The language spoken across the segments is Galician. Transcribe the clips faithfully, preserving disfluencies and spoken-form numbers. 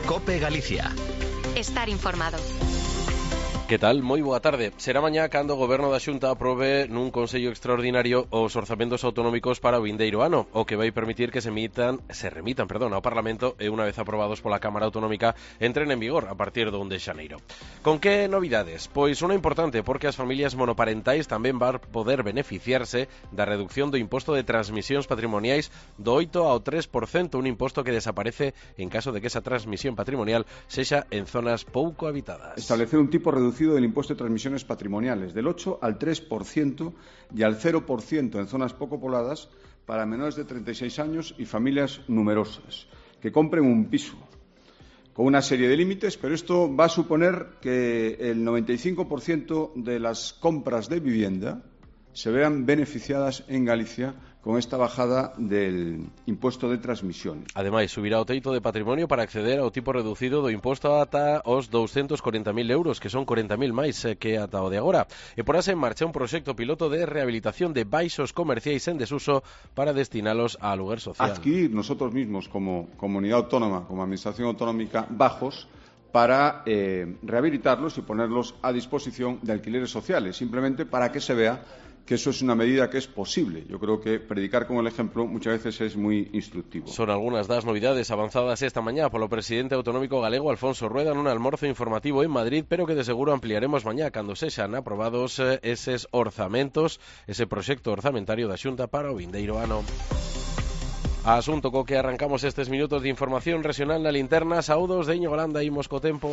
COPE Galicia. Estar informado. Que tal? Moi boa tarde. Será mañá cando o Goberno da Xunta aprobe nun Consello Extraordinario os orzamentos autonómicos para o vindeiro ano, o que vai permitir que se emitan, se remitan, perdón, ao Parlamento e unha vez aprobados pola Cámara Autonómica entren en vigor a partir do un de xaneiro. Con que novidades? Pois unha importante, porque as familias monoparentais tamén van poder beneficiarse da reducción do imposto de transmisións patrimoniais do oito ao tres por cento, un imposto que desaparece en caso de que esa transmisión patrimonial sexa en zonas pouco habitadas. Establecer un tipo reducido del impuesto de transmisiones patrimoniales del ocho al tres por ciento y al cero por ciento en zonas poco pobladas para menores de treinta y seis años y familias numerosas que compren un piso, con una serie de límites, pero esto va a suponer que el noventa y cinco por ciento de las compras de vivienda se vean beneficiadas en Galicia con esta bajada del impuesto de transmisión. Ademais, subirá o teito de patrimonio para acceder ao tipo reducido do imposto ata os douscentos corenta mil euros, que son corenta mil máis que ata o de agora. E porase en marcha un proxecto piloto de rehabilitación de baixos comerciais en desuso para destinalos a aluguer social. Adquirir nosotros mismos como comunidad autónoma, como administración autonómica, bajos para eh, rehabilitarlos y ponerlos a disposición de alquileres sociales, simplemente para que se vea que eso es una medida que es posible. Yo creo que predicar con el ejemplo muchas veces es muy instructivo. Son algunas das novidades avanzadas esta mañá polo presidente autonómico galego Alfonso Rueda nun almorzo informativo en Madrid, pero que de seguro ampliaremos mañá cando sexan aprobados eh, eses orzamentos, ese proxecto orzamentario da Xunta para o vindeiro ano. Asunto co que arrancamos estes minutos de información regional na linterna. Saúdos de Íñigo Landa, imos co tempo.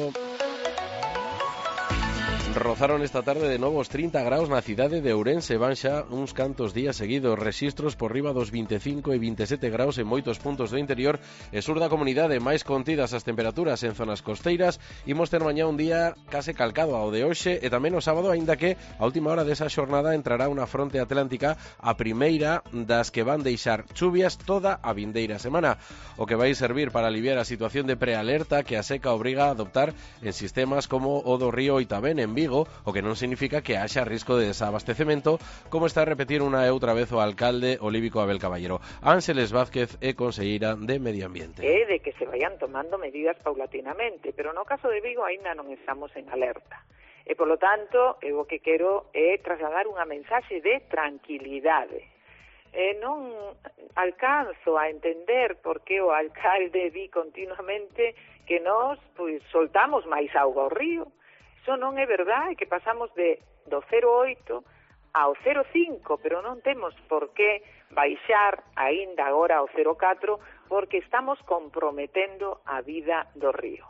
Rozaron esta tarde de novo os trinta graus na cidade de Ourense. Van xa uns cantos días seguidos, rexistros por riba dos vinte e cinco e vinte e sete graus en moitos puntos do interior e sur da comunidade. Máis contidas as temperaturas en zonas costeiras. Imos ter mañá un día case calcado ao de hoxe e tamén o sábado, aínda que a última hora desa xornada entrará unha fronte atlántica, a primeira das que van deixar chuvias toda a vindeira semana, o que vai servir para aliviar a situación de prealerta que a seca obriga a adoptar en sistemas como o do río Oitavén en Vigo, o que non significa que haxa risco de desabastecemento, como está a repetir unha e outra vez o alcalde olívico Abel Caballero. Ángeles Vázquez é conselleira de Medio Ambiente. É de que se vayan tomando medidas paulatinamente, pero no caso de Vigo aínda non estamos en alerta. E, polo tanto, eu o que quero é trasladar unha mensaxe de tranquilidade. E non alcanzo a entender por que o alcalde di continuamente que nós pois, soltamos máis auga ao río. Iso non é verdade, que pasamos de do cero coma oito ao cero coma cinco, pero non temos por que baixar aínda agora ao cero coma catro, porque estamos comprometendo a vida do río.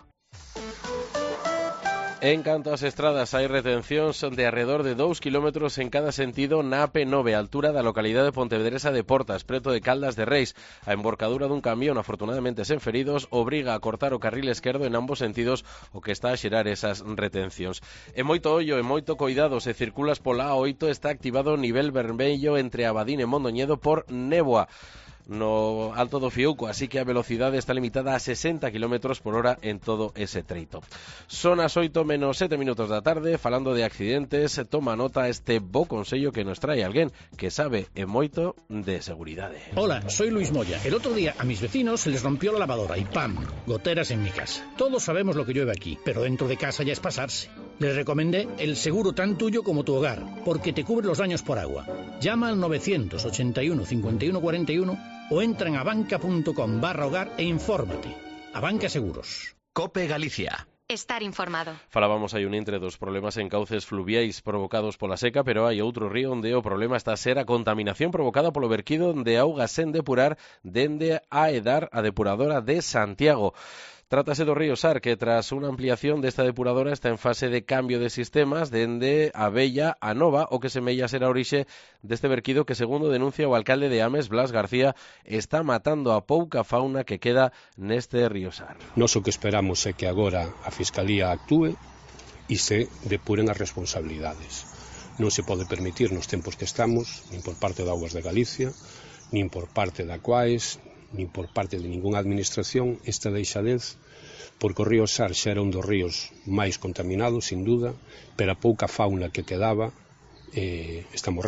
En canto ás estradas, hai retencións de arredor de dous kilómetros en cada sentido na A P nove, a altura da localidade de Pontevedresa de Portas, preto de Caldas de Reis. A embocadura dun camión, afortunadamente sen feridos, obriga a cortar o carril esquerdo en ambos sentidos, o que está a xerar esas retencións. E moito ollo e moito coidado, se circulas pola A oito, está activado o nivel vermello entre Abadín e Mondoñedo por néboa no Alto do Fiuco, así que a velocidade está limitada a sesenta kilómetros por hora en todo ese treito. Son as oito menos sete minutos da tarde. Falando de accidentes, toma nota este bo consello que nos trae alguén que sabe e moito de seguridade. Hola, soy Luis Moya. El otro día a mis vecinos se les rompió la lavadora y ¡pam! Goteras en mi casa. Todos sabemos lo que llueve aquí, pero dentro de casa ya es pasarse. Les recomendé el seguro tan tuyo como tu hogar, porque te cubre los daños por agua. Llama al novecientos ochenta y uno cincuenta y uno cuarenta y uno o entra en abanca.com barra hogar e infórmate. Abanca Seguros. COPE Galicia. Estar informado. Falábamos hai un entre dos problemas en cauces fluviais provocados pola seca, pero hai outro río onde o problema está a ser a contaminación provocada polo verquido de auga sen depurar dende a Edar, a depuradora de Santiago. Trátase do río Sar, que tras unha ampliación desta depuradora está en fase de cambio de sistemas dende a Vella a Nova, o que semella ser a orixe deste verquido que, segundo denuncia o alcalde de Ames, Blas García, está matando a pouca fauna que queda neste río Sar. Nós o que esperamos é que agora a Fiscalía actúe e se depuren as responsabilidades. Non se pode permitir nos tempos que estamos, nin por parte de Augas de Galicia, nin por parte da Quaes, nin por parte de ningunha administración, esta deixadez, porque o río Sar xa era un dos ríos máis contaminados, sin duda, pero a pouca fauna que quedaba eh, está morrendo.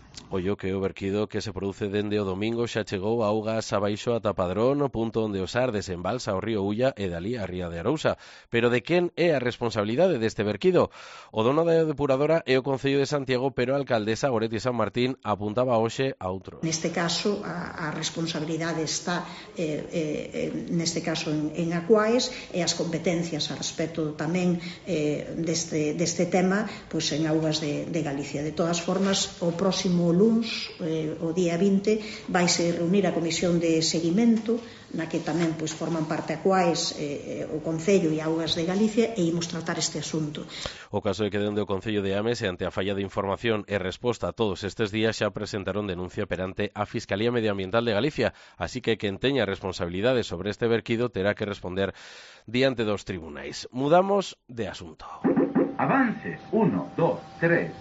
Ollo que o verquido que se produce dende o domingo xa chegou a augas abaixo ata Padrón, o punto onde o Sar desembalsa o río Ulla e dali a ría de Arousa. Pero de quen é a responsabilidade deste verquido? O dono da depuradora é o Concello de Santiago, pero a alcaldesa Goretti San Martín apuntaba hoxe a outro. Neste caso, a, a responsabilidade está, eh, eh, neste caso, en, en Aquaes, e as competencias a respecto tamén eh, deste, deste tema, pois en augas de, de Galicia. De todas formas, o próximo luns, eh, o día vinte, vaise reunir a Comisión de Seguimento, na que tamén pois, forman parte Aquaes, eh, o Concello e Augas de Galicia, e imos tratar este asunto. O caso é que dende o Concello de Ames, e ante a falla de información e resposta a todos estes días, xa presentaron denuncia perante a Fiscalía Medioambiental de Galicia, así que quen teña responsabilidade sobre este verquido terá que responder diante dos tribunais. Mudamos de asunto. Avances, uno, dos, tres...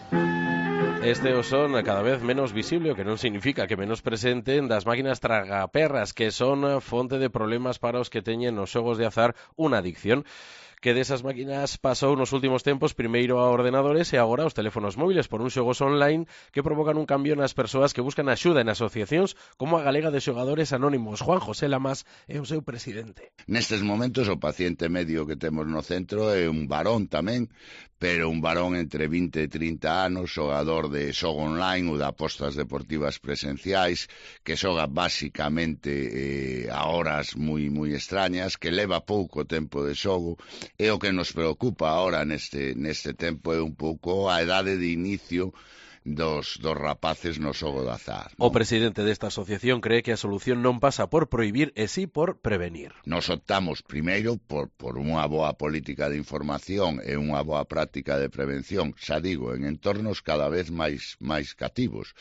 Este o son cada vez menos visible, o que non significa que menos presente das máquinas tragaperras, que son fonte de problemas para os que teñen nos xogos de azar unha adicción. Que desas máquinas pasou nos últimos tempos primeiro a ordenadores e agora aos teléfonos móviles por uns xogos online que provocan un cambio nas persoas que buscan axuda en asociacións como a Galega de Xogadores Anónimos. Juan José Lamas é o seu presidente. Nestes momentos o paciente medio que temos no centro é un varón tamén, pero un varón entre vinte e trinta anos, xogador de xogo online ou de apostas deportivas presenciais, que xoga basicamente eh, a horas moi moi extrañas, que leva pouco tempo de xogo. E o que nos preocupa ahora neste, neste tempo é un pouco a edade de inicio dos, dos rapaces no xogo de azar, non? O presidente desta asociación cree que a solución non pasa por prohibir e si por prevenir. Nos optamos primeiro por, por unha boa política de información e unha boa práctica de prevención, xa digo, en entornos cada vez máis, máis cativos,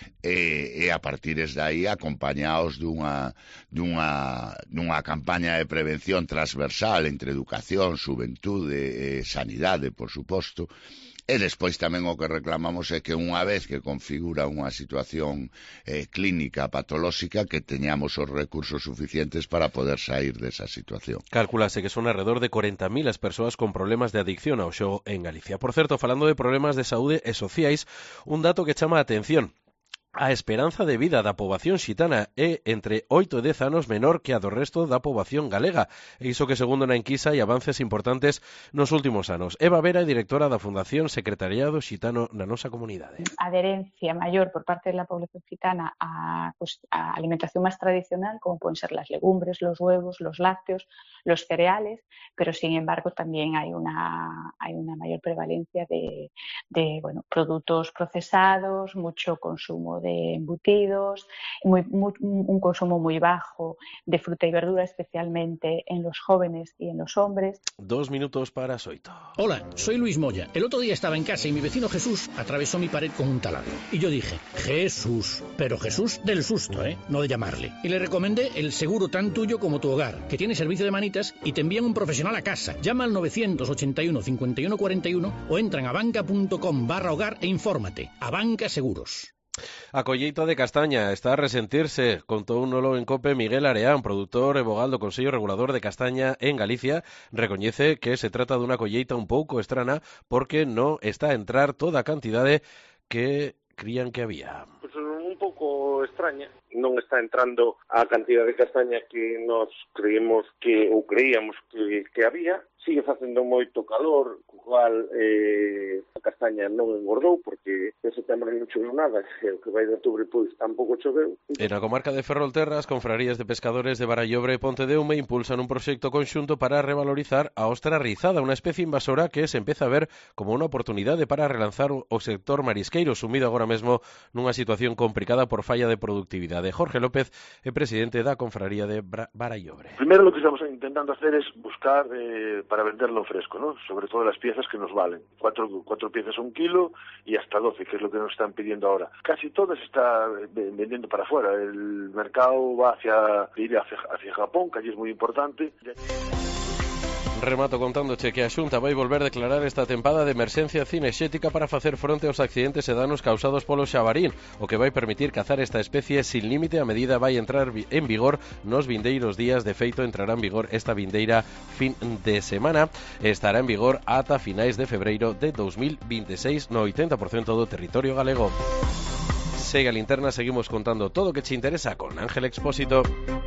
e, e a partir de aí acompañados dunha, dunha, dunha campaña de prevención transversal entre educación, xuventude e sanidade, por suposto. E despois tamén o que reclamamos é que unha vez que configura unha situación eh, clínica patolóxica, que teñamos os recursos suficientes para poder sair desa situación. Calculase que son alrededor de corenta mil as persoas con problemas de adicción ao xogo en Galicia. Por certo, falando de problemas de saúde e sociais, un dato que chama a atención. A esperanza de vida da poboación xitana é entre oito e dez anos menor que a do resto da poboación galega. E iso que, segundo na enquisa, hai avances importantes nos últimos anos. Eva Vera é directora da Fundación Secretariado Xitano na nosa comunidade. A adherencia maior por parte da población xitana a, pues, a alimentación máis tradicional, como poden ser las legumbres, los huevos, los lácteos, los cereales, pero, sin embargo, tamén hai unha, hai unha maior prevalencia de, de bueno, produtos procesados, mucho consumo de de embutidos, muy, muy, un consumo muy bajo de fruta y verdura, especialmente en los jóvenes y en los hombres. Dos minutos para Soito. Hola, soy Luis Moya. El otro día estaba en casa y mi vecino Jesús atravesó mi pared con un taladro. Y yo dije, Jesús, pero Jesús del susto, ¿eh? No de llamarle. Y le recomendé el seguro tan tuyo como tu hogar, que tiene servicio de manitas y te envían un profesional a casa. Llama al novecientos ochenta y uno cincuenta y uno cuarenta y uno o entra en abanca.com barra hogar e infórmate. Abanca Seguros. A colleita de castaña está a resentirse, contou un nolo en COPE Miguel Areán, produtor e vogal do Consello Regulador de Castaña en Galicia. Recoñece que se trata dunha colleita un pouco estrana porque non está a entrar toda a cantidade que crían que había. Pues un pouco extraña, non está entrando a cantidad de castaña que nos creemos que ou creíamos que, que había. Sigue facendo moito calor, co cual eh, a castaña non engordou, porque en setembro non choveu nada, e o que vai de outubro pois tampouco choveu. En a comarca de Ferrolterra, as confrarías de pescadores de Barallobre e Pontedeume impulsan un proxecto conxunto para revalorizar a ostra rizada, unha especie invasora que se empeza a ver como unha oportunidade para relanzar o sector marisqueiro, sumido agora mesmo nunha situación complicada por falla de productividade. Jorge López é presidente da confraría de Barallobre. Primero lo que estamos intentando hacer es buscar eh, para venderlo fresco, ¿no? Sobre todo las piezas que nos valen. Cuatro, cuatro piezas un kilo y hasta doce, que es lo que nos están pidiendo ahora. Casi todo se está vendiendo para afuera. El mercado va hacia, hacia, hacia Japón, que allí es muy importante. Remato contándoche que a Xunta vai volver a declarar esta tempada de emerxencia cinexética para facer fronte aos accidentes e danos causados polo xabarín, o que vai permitir cazar esta especie sin límite. A medida vai entrar en vigor nos vindeiros días. De feito, entrará en vigor esta vindeira fin de semana e estará en vigor ata finais de febreiro de dos mil vinte e seis no oitenta por cento do territorio galego. Segue a Linterna, seguimos contando todo o que che interesa con Ángel Expósito.